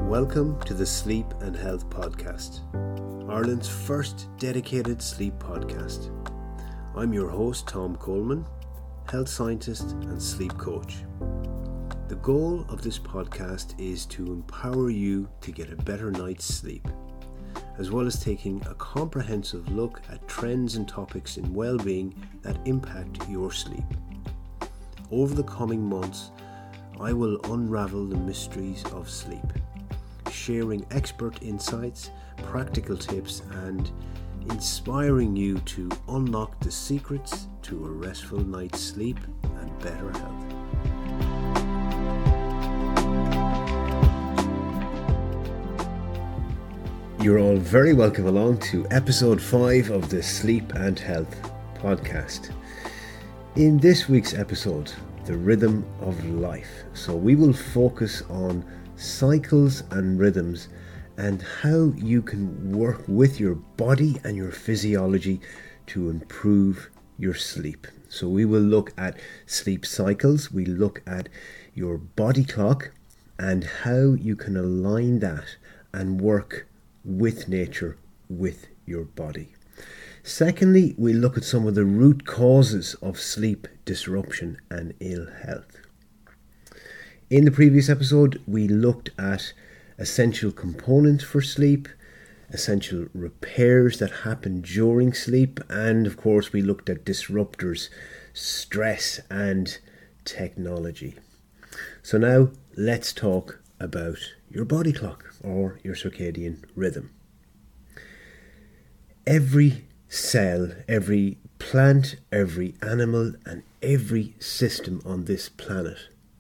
Welcome to the Sleep and Health Podcast, Ireland's first dedicated sleep podcast. I'm your host, Tom Coleman, health scientist and sleep coach. The goal of this podcast is to empower you to get a better night's sleep, as well as taking a comprehensive look at trends and topics in well-being that impact your sleep. Over the coming months, I will unravel the mysteries of sleep, sharing expert insights, practical tips, and inspiring you to unlock the secrets to a restful night's sleep and better health. You're all very welcome along to episode 5 of the Sleep and Health Podcast. In this week's episode, the rhythm of life. So we will focus on cycles and rhythms and how you can work with your body and your physiology to improve your sleep. So we will look at sleep cycles, we look at your body clock and how you can align that and work with nature, with your body. Secondly, we look at some of the root causes of sleep disruption and ill health. In the previous episode, we looked at essential components for sleep, essential repairs that happen during sleep, and of course we looked at disruptors, stress and technology. So now let's talk about your body clock or your circadian rhythm. Every cell, every plant, every animal and every system on this planet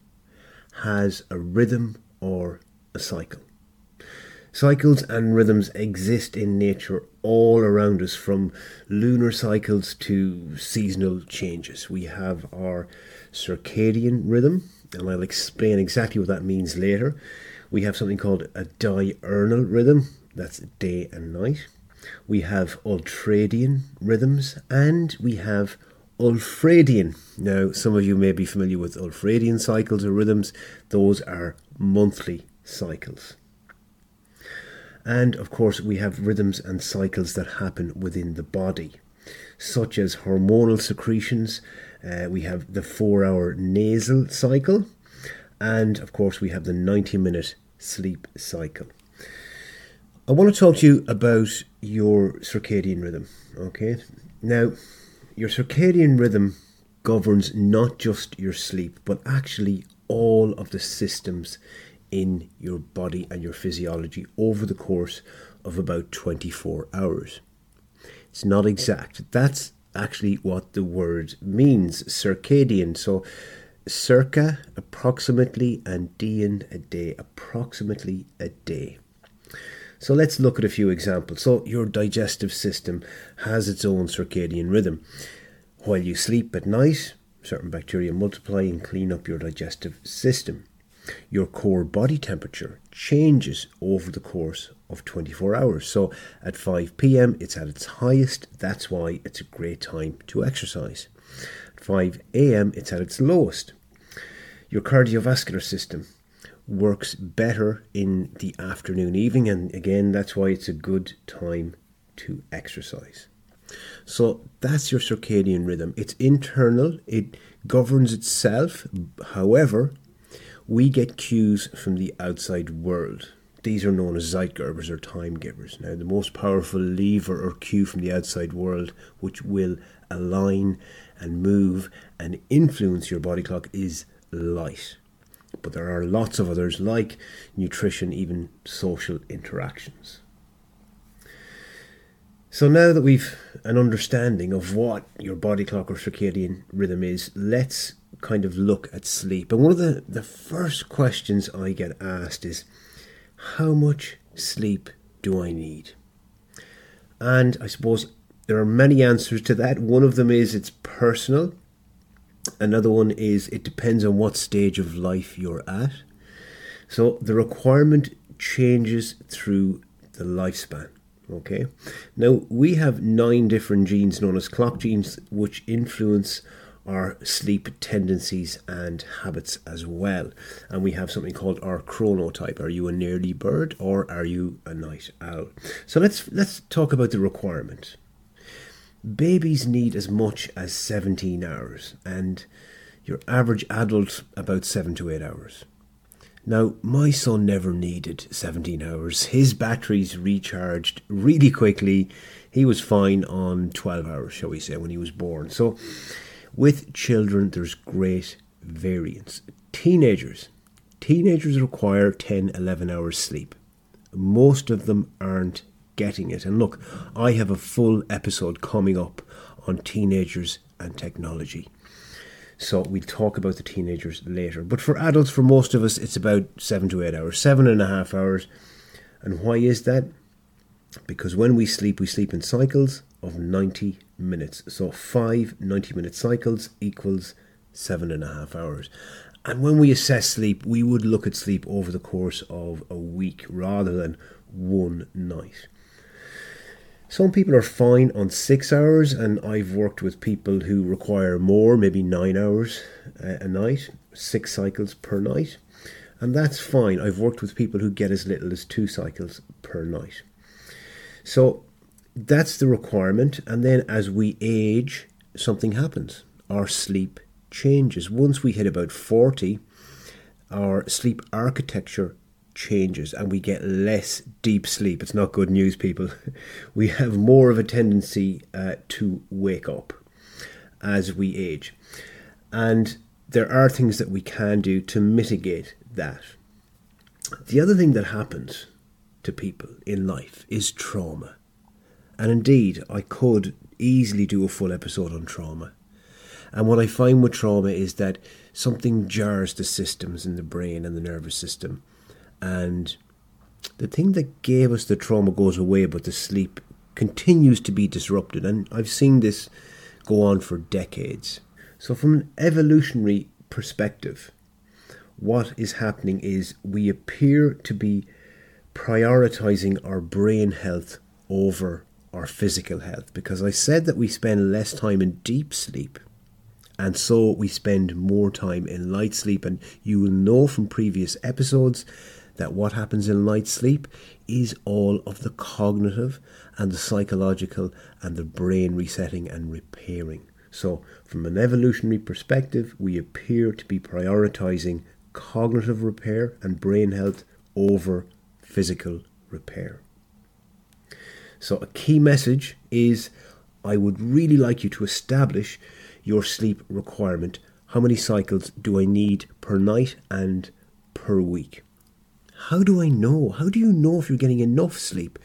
has a rhythm or a cycle. Cycles and rhythms exist in nature all around us, from lunar cycles to seasonal changes. We have our circadian rhythm, and I'll explain exactly what that means later. We have something called a diurnal rhythm, that's day and night. We have ultradian rhythms, and we have ultradian. Now, some of you may be familiar with ultradian cycles or rhythms. Those are monthly cycles. And of course, we have rhythms and cycles that happen within the body, such as hormonal secretions. We have the 4-hour nasal cycle, and of course, we have the 90-minute sleep cycle. I want to talk to you about your circadian rhythm, okay? Now, your circadian rhythm governs not just your sleep, but actually all of the systems in your body and your physiology over the course of about 24 hours. It's not exact. That's actually what the word means, circadian. So circa, approximately, and dian, a day, approximately a day. So let's look at a few examples. So your digestive system has its own circadian rhythm. While you sleep at night, certain bacteria multiply and clean up your digestive system. Your core body temperature changes over the course of 24 hours. So at 5 p.m. it's at its highest. That's why it's a great time to exercise. At 5 a.m. it's at its lowest. Your cardiovascular system works better in the afternoon, evening, and again, that's why it's a good time to exercise. So that's your circadian rhythm. It's internal, it governs itself. However, we get cues from the outside world. These are known as Zeitgebers or time givers. Now, the most powerful lever or cue from the outside world, which will align and move and influence your body clock, is light. But there are lots of others like nutrition, even social interactions. So now that we've an understanding of what your body clock or circadian rhythm is, let's kind of look at sleep. And one of the first questions I get asked is, how much sleep do I need? And I suppose there are many answers to that. One of them is it's personal. Another one is it depends on what stage of life you're at. So the requirement changes through the lifespan. Okay. Now we have 9 different genes known as clock genes, which influence our sleep tendencies and habits as well. And we have something called our chronotype. Are you a early bird or are you a night owl? So let's talk about the requirement. Babies need as much as 17 hours, and your average adult about 7 to 8 hours. Now, my son never needed 17 hours. His batteries recharged really quickly. He was fine on 12 hours, shall we say, when he was born. So, with children, there's great variance. Teenagers require 10, 11 hours sleep. Most of them aren't getting it. And look, I have a full episode coming up on teenagers and technology. So we'll talk about the teenagers later. But for adults, for most of us, it's about 7 to 8 hours, 7.5 hours. And why is that? Because when we sleep in cycles of 90 minutes. So 5 90-minute cycles equals 7.5 hours. And when we assess sleep, we would look at sleep over the course of a week rather than one night. Some people are fine on 6 hours, and I've worked with people who require more, maybe 9 hours a night, 6 cycles per night, and that's fine. I've worked with people who get as little as 2 cycles per night. So that's the requirement, and then as we age, something happens. Our sleep changes. Once we hit about 40, our sleep architecture changes and we get less deep sleep. It's not good news, people. We have more of a tendency to wake up as we age. And there are things that we can do to mitigate that. The other thing that happens to people in life is trauma. And indeed, I could easily do a full episode on trauma. And what I find with trauma is that something jars the systems in the brain and the nervous system. And the thing that gave us the trauma goes away, but the sleep continues to be disrupted. And I've seen this go on for decades. So from an evolutionary perspective, what is happening is we appear to be prioritizing our brain health over our physical health. Because I said that we spend less time in deep sleep, and so we spend more time in light sleep. And you will know from previous episodes that what happens in light sleep is all of the cognitive and the psychological and the brain resetting and repairing. So from an evolutionary perspective, we appear to be prioritizing cognitive repair and brain health over physical repair. So a key message is I would really like you to establish your sleep requirement. How many cycles do I need per night and per week? How do I know? How do you know if you're getting enough sleep?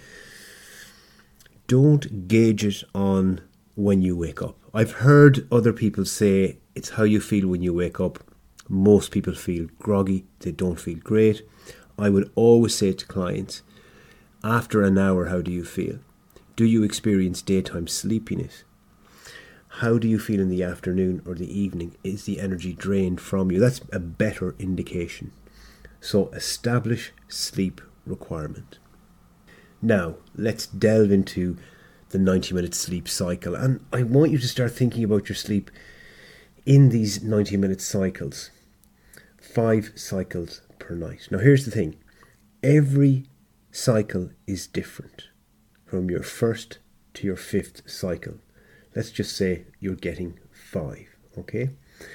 Don't gauge it on when you wake up. I've heard other people say it's how you feel when you wake up. Most people feel groggy. They don't feel great. I would always say to clients, after an hour, how do you feel? Do you experience daytime sleepiness? How do you feel in the afternoon or the evening? Is the energy drained from you? That's a better indication. So establish sleep requirement. Now, let's delve into the 90-minute sleep cycle. And I want you to start thinking about your sleep in these 90-minute cycles. 5 cycles per night. Now, here's the thing. Every cycle is different from your first to your 5th cycle. Let's just say you're getting 5, okay?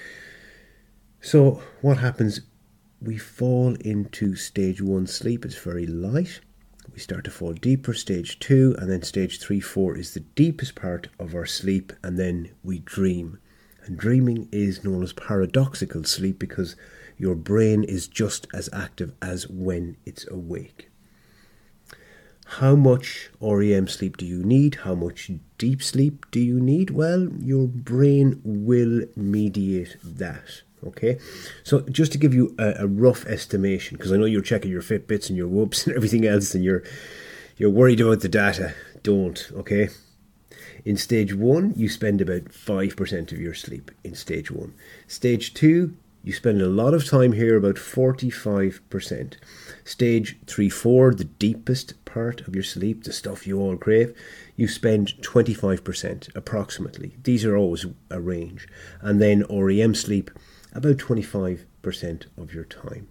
So what happens? We fall into stage 1 sleep. It's very light. We start to fall deeper, stage 2, and then stage 3, 4 is the deepest part of our sleep, and then we dream. And dreaming is known as paradoxical sleep because your brain is just as active as when it's awake. How much REM sleep do you need? How much deep sleep do you need? Well, your brain will mediate that. Okay, so just to give you a rough estimation, because I know you're checking your Fitbits and your Whoops and everything else, and you're worried about the data. Don't, okay? In stage 1, you spend about 5% of your sleep in stage 1. Stage 2, You spend a lot of time here, about 45%. Stage 3-4, the deepest part of your sleep, the stuff you all crave, you spend 25% approximately. These are always a range. And then REM sleep, about 25% of your time.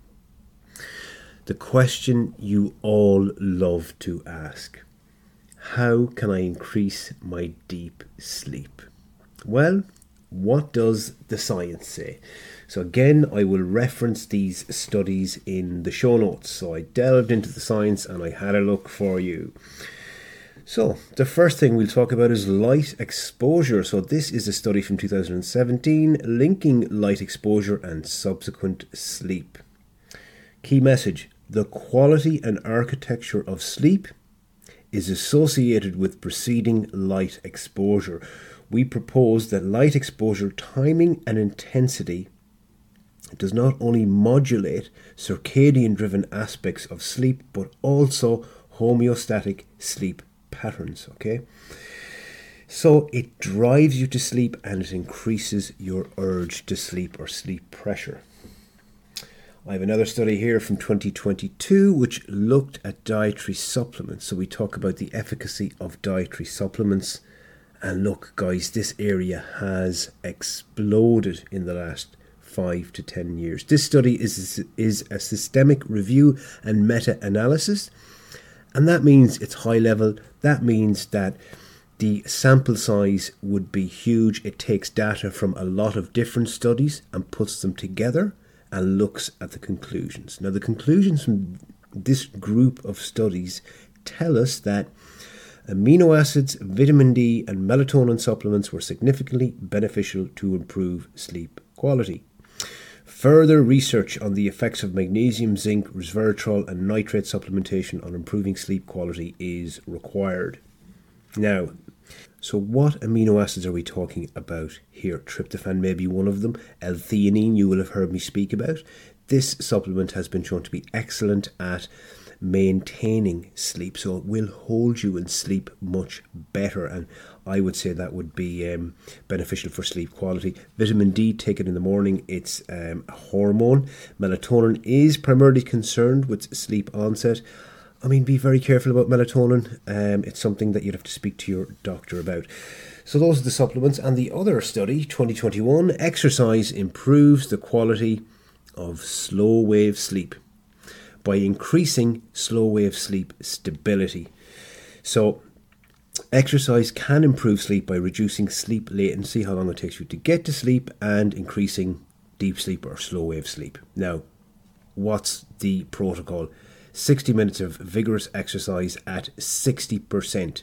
The question you all love to ask: how can I increase my deep sleep? Well, what does the science say? So again, I will reference these studies in the show notes. So I delved into the science and I had a look for you. So the first thing we'll talk about is light exposure. So this is a study from 2017 linking light exposure and subsequent sleep. Key message: the quality and architecture of sleep is associated with preceding light exposure. We propose that light exposure timing and intensity does not only modulate circadian-driven aspects of sleep, but also homeostatic sleep patterns, okay? So it drives you to sleep and it increases your urge to sleep or sleep pressure. I have another study here from 2022 which looked at dietary supplements. So we talk about the efficacy of dietary supplements. And look, guys, this area has exploded in the last 5 to 10 years. This study is a systemic review and meta-analysis. And that means it's high level. That means that the sample size would be huge. It takes data from a lot of different studies and puts them together and looks at the conclusions. Now, the conclusions from this group of studies tell us that amino acids, vitamin D, and melatonin supplements were significantly beneficial to improve sleep quality. Further research on the effects of magnesium, zinc, resveratrol, and nitrate supplementation on improving sleep quality is required. Now, so what amino acids are we talking about here? Tryptophan may be one of them. L-theanine, you will have heard me speak about. This supplement has been shown to be excellent at maintaining sleep, so it will hold you in sleep much better, and I would say that would be beneficial for sleep quality. Vitamin D, take it in the morning. It's a hormone. Melatonin is primarily concerned with sleep onset. I mean, be very careful about melatonin. It's something that you'd have to speak to your doctor about. So those are the supplements. And the other study, 2021, exercise improves the quality of slow wave sleep by increasing slow wave sleep stability. So exercise can improve sleep by reducing sleep latency, how long it takes you to get to sleep, and increasing deep sleep or slow wave sleep. Now, what's the protocol? 60 minutes of vigorous exercise at 60%.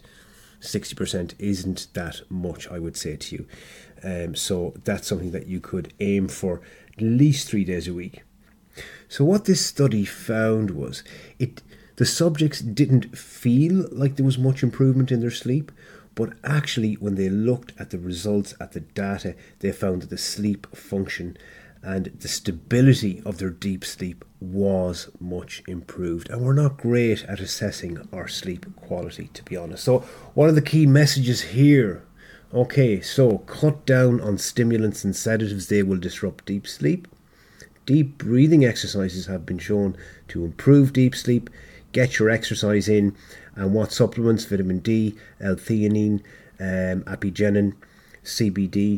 60% isn't that much, I would say to you. So that's something that you could aim for at least 3 days a week. So what this study found was the subjects didn't feel like there was much improvement in their sleep, but actually when they looked at the results, at the data, they found that the sleep function and the stability of their deep sleep was much improved. And we're not great at assessing our sleep quality, to be honest. So what are the key messages here? Okay, so cut down on stimulants and sedatives. They will disrupt deep sleep. Deep breathing exercises have been shown to improve deep sleep. Get your exercise in. And what supplements? Vitamin D, L-theanine, apigenin, CBD,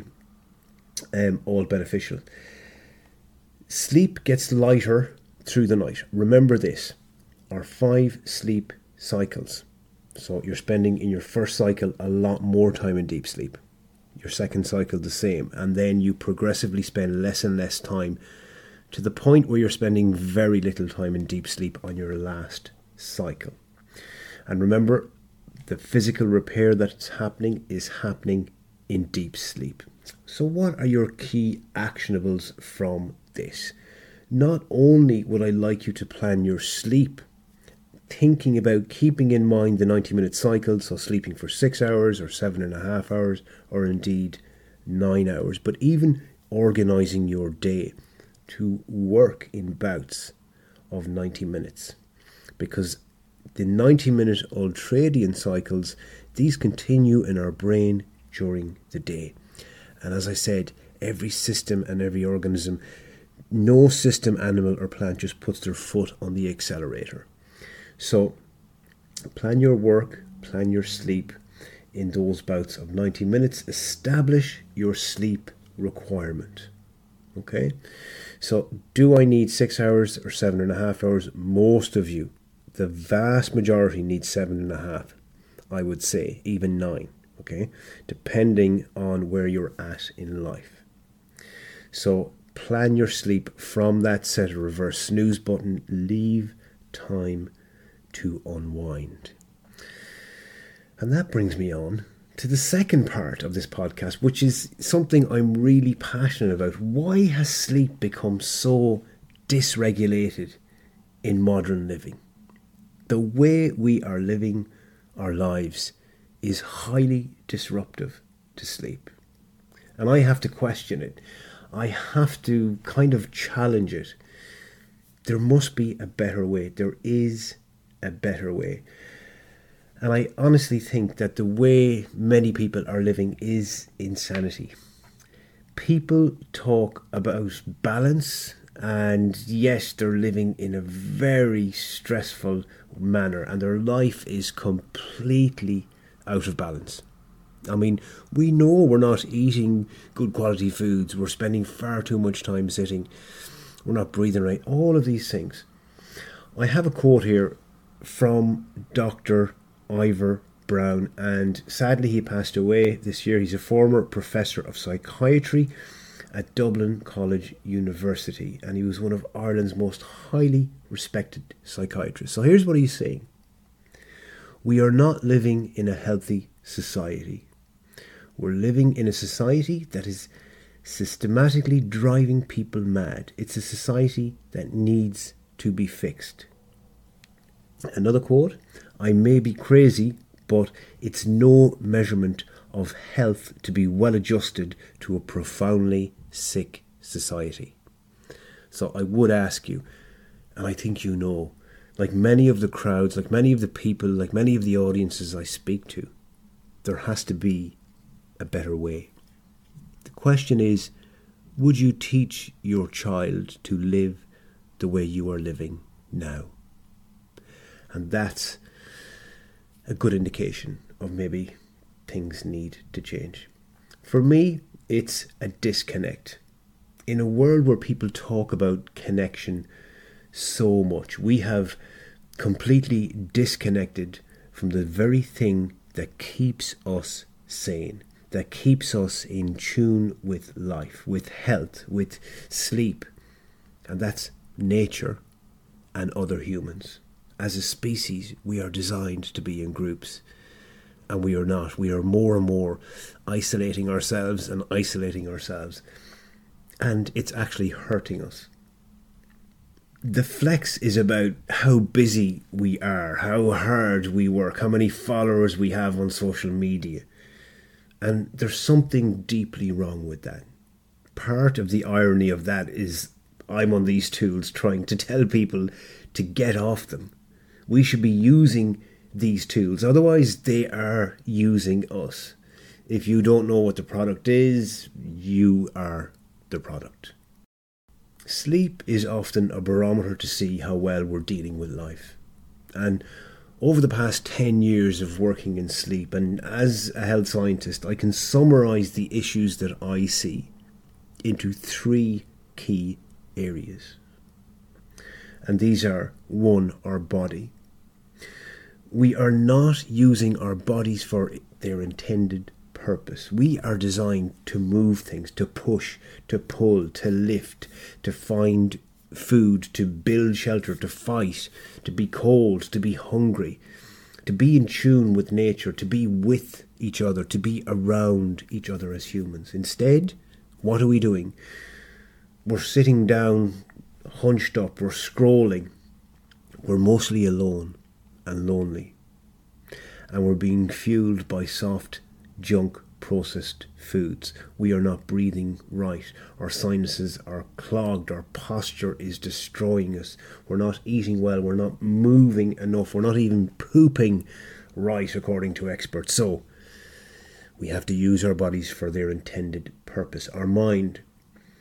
all beneficial. Sleep gets lighter through the night. Remember this, our 5 sleep cycles. So you're spending in your first cycle a lot more time in deep sleep. Your second cycle the same. And then you progressively spend less and less time to the point where you're spending very little time in deep sleep on your last cycle. And remember, the physical repair that's happening is happening in deep sleep. So what are your key actionables from this? Not only would I like you to plan your sleep, thinking about keeping in mind the 90-minute cycle, so sleeping for 6 hours or 7.5 hours, or indeed 9 hours, but even organising your day to work in bouts of 90 minutes. Because the 90-minute ultradian cycles, these continue in our brain during the day. And as I said, every system and every organism No system, animal or plant just puts their foot on the accelerator. So plan your work, plan your sleep in those bouts of 90 minutes. Establish your sleep requirement. Okay? So do I need 6 hours or 7.5 hours? Most of you, the vast majority, need 7.5. I would say even 9. Okay? Depending on where you're at in life. So plan your sleep from that set of reverse snooze button. Leave time to unwind. And that brings me on to the second part of this podcast, which is something I'm really passionate about. Why has sleep become so dysregulated in modern living? The way we are living our lives is highly disruptive to sleep. And I have to question it. I have to kind of challenge it. There must be a better way. There is a better way. And I honestly think that the way many people are living is insanity. People talk about balance, and yes, they're living in a very stressful manner, and their life is completely out of balance. I mean, we know we're not eating good quality foods, we're spending far too much time sitting, we're not breathing right, all of these things. I have a quote here from Dr. Ivor Brown, and sadly he passed away this year. He's a former professor of psychiatry at Dublin College University, and he was one of Ireland's most highly respected psychiatrists. So here's what he's saying. We are not living in a healthy society. We're living in a society that is systematically driving people mad. It's a society that needs to be fixed. Another quote, I may be crazy, but it's no measurement of health to be well adjusted to a profoundly sick society. So I would ask you, and I think you know, like many of the crowds, like many of the people, like many of the audiences I speak to, there has to be a better way. The question is, would you teach your child to live the way you are living now? And that's a good indication of maybe things need to change. For me, it's a disconnect. In a world where people talk about connection so much, we have completely disconnected from the very thing that keeps us sane, that keeps us in tune with life, with health, with sleep. And that's nature and other humans. As a species, we are designed to be in groups, and we are not. We are more and more isolating ourselves, and it's actually hurting us. The flex is about how busy we are, how hard we work, how many followers we have on social media, and there's something deeply wrong with that. Part of the irony of that is I'm on these tools trying to tell people to get off them. We should be using these tools, otherwise they are using us. If you don't know what the product is, you are the product. Sleep is often a barometer to see how well we're dealing with life. And over the past 10 years of working in sleep, and as a health scientist, I can summarise the issues that I see into 3 key areas. And these are, 1, our body. We are not using our bodies for their intended purpose. We are designed to move things, to push, to pull, to lift, to find food, to build shelter, to fight, to be cold, to be hungry, to be in tune with nature, to be with each other, to be around each other as humans. Instead, what are we doing? We're sitting down, hunched up, we're scrolling. We're mostly alone and lonely, and we're being fueled by soft junk processed foods. We are not breathing right, our sinuses are clogged, our posture is destroying us, we're not eating well, we're not moving enough, we're not even pooping right according to experts. So we have to use our bodies for their intended purpose. Our mind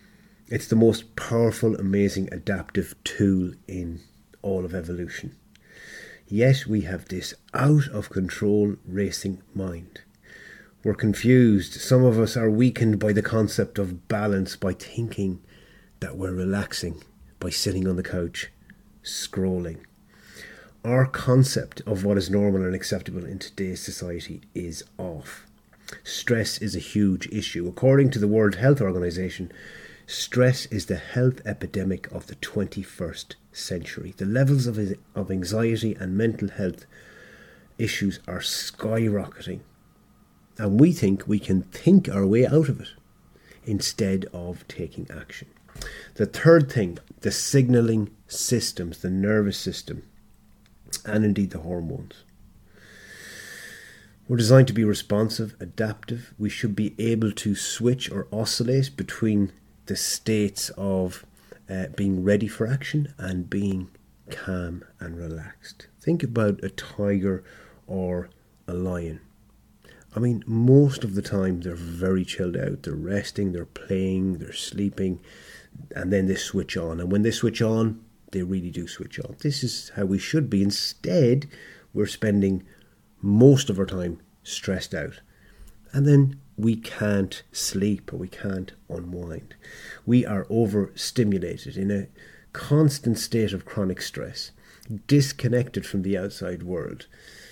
It's the most powerful, amazing, adaptive tool in all of evolution. Yet we have this out of control racing mind. We're confused. Some of us are weakened by the concept of balance, by thinking that we're relaxing by sitting on the couch, scrolling. Our concept of what is normal and acceptable in today's society is off. Stress is a huge issue. According to the World Health Organization, stress is the health epidemic of the 21st century. The levels of anxiety and mental health issues are skyrocketing. And we think we can think our way out of it instead of taking action. The third thing, the signalling systems, the nervous system, and indeed the hormones. We're designed to be responsive, adaptive. We should be able to switch or oscillate between the states of being ready for action and being calm and relaxed. Think about a tiger or a lion. I mean, most of the time they're very chilled out. They're resting, they're playing, they're sleeping, and then they switch on. And when they switch on, they really do switch on. This is how we should be. Instead, we're spending most of our time stressed out. And then we can't sleep or we can't unwind. We are overstimulated in a constant state of chronic stress, disconnected from the outside world.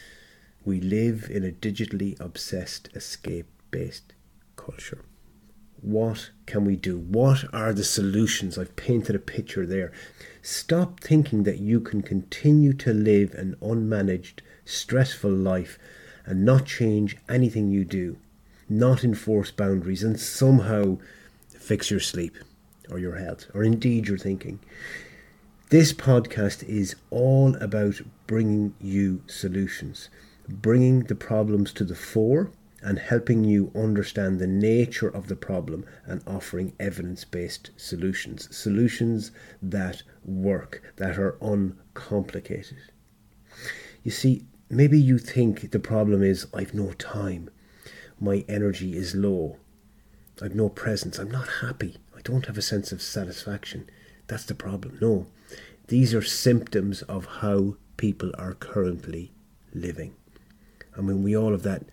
We live in a digitally obsessed, escape-based culture. What can we do? What are the solutions? I've painted a picture there. Stop thinking that you can continue to live an unmanaged, stressful life and not change anything you do, not enforce boundaries, and somehow fix your sleep or your health, or indeed your thinking. This podcast is all about bringing you solutions, bringing the problems to the fore and helping you understand the nature of the problem and offering evidence-based solutions. Solutions that work, that are uncomplicated. You see, maybe you think the problem is, I've no time, my energy is low, I've no presence, I'm not happy, I don't have a sense of satisfaction. That's the problem. No, these are symptoms of how people are currently living. I mean, we all have that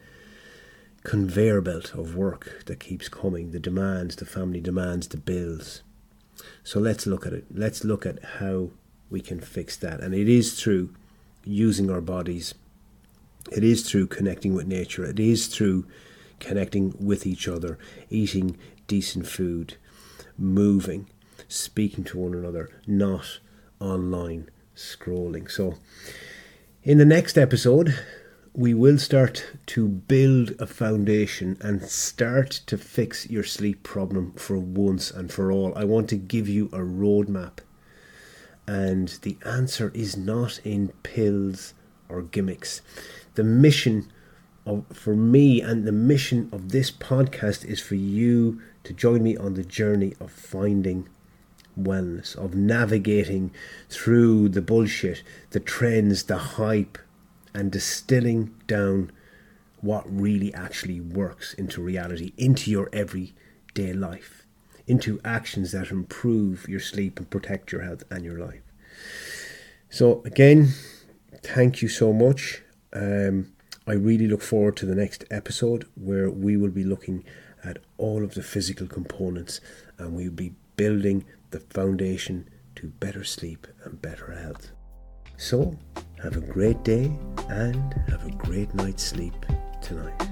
conveyor belt of work that keeps coming, the demands, the family demands, the bills. So let's look at it. Let's look at how we can fix that. And it is through using our bodies. It is through connecting with nature. It is through connecting with each other, eating decent food, moving, speaking to one another, not online scrolling. So in the next episode, we will start to build a foundation and start to fix your sleep problem for once and for all. I want to give you a roadmap. And the answer is not in pills or gimmicks. The mission for me and the mission of this podcast is for you to join me on the journey of finding wellness, of navigating through the bullshit, the trends, the hype, and distilling down what really actually works into reality, into your everyday life, into actions that improve your sleep and protect your health and your life. So again, thank you so much. I really look forward to the next episode where we will be looking at all of the physical components and we'll be building the foundation to better sleep and better health. So, have a great day and have a great night's sleep tonight.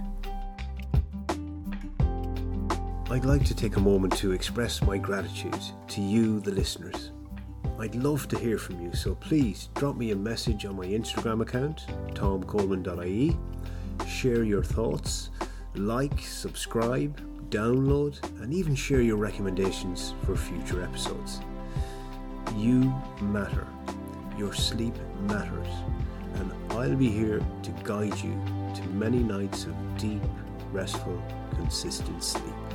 I'd like to take a moment to express my gratitude to you, the listeners. I'd love to hear from you, so please drop me a message on my Instagram account, tomcoleman.ie. Share your thoughts, like, subscribe, download, and even share your recommendations for future episodes. You matter. Your sleep matters, and I'll be here to guide you to many nights of deep, restful, consistent sleep.